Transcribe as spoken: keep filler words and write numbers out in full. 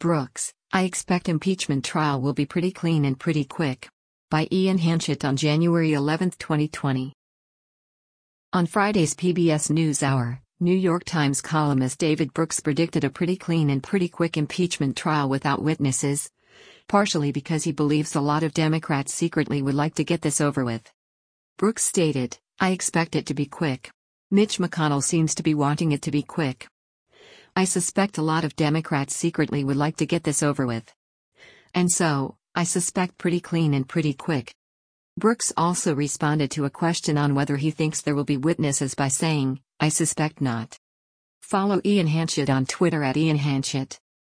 Brooks, I expect impeachment trial will be pretty clean and pretty quick. By Ian Hanchett on January eleventh, twenty twenty. On Friday's P B S NewsHour, New York Times columnist David Brooks predicted a pretty clean and pretty quick impeachment trial without witnesses, partially because he believes a lot of Democrats secretly would like to get this over with. Brooks stated, "I expect it to be quick. Mitch McConnell seems to be wanting it to be quick. I suspect a lot of Democrats secretly would like to get this over with. And so, I suspect pretty clean and pretty quick." Brooks also responded to a question on whether he thinks there will be witnesses by saying, "I suspect not." Follow Ian Hanchett on Twitter at Ian Hanchett.